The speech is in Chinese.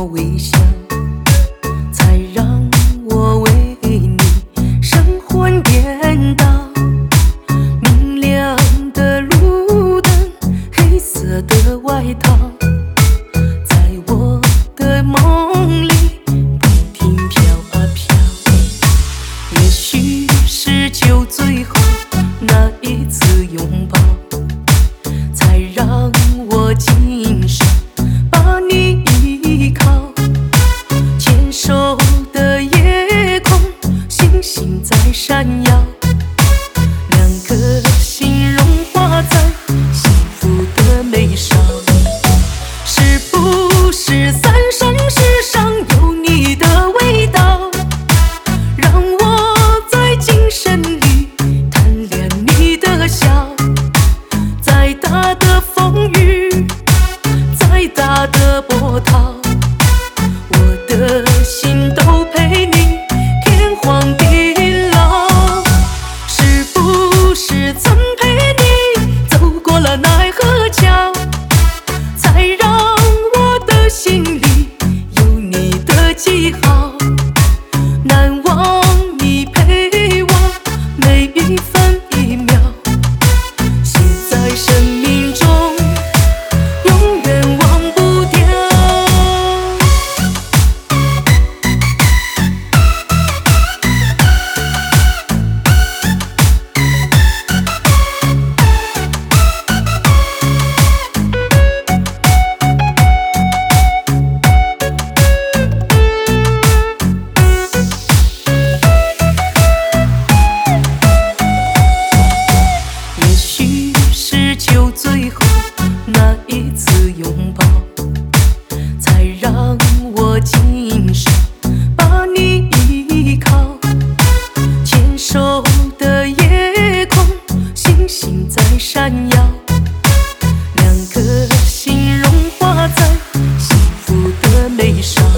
我微笑，才让我为你神魂颠倒。明亮的路灯，黑色的外套，在我的梦里不停飘啊飘。也许是酒醉后那一次拥抱，才让我今生把你依靠。牵手的夜空，星星在闪耀，两颗心融化在幸福的美少。是不是三生石上有你的味道，让我在今生里贪恋你的笑。再大的风雨，再大的波涛，我的心都陪你天荒地老。是不是曾陪你走过了奈何桥，才让我的心里有你的记号。难忘你陪我每一分一秒，写在生命中永远忘不掉。也许是酒醉后那一次拥抱，才让我今生把你依靠。牵手的夜空，星星在闪耀，两颗心融化在幸福的美少。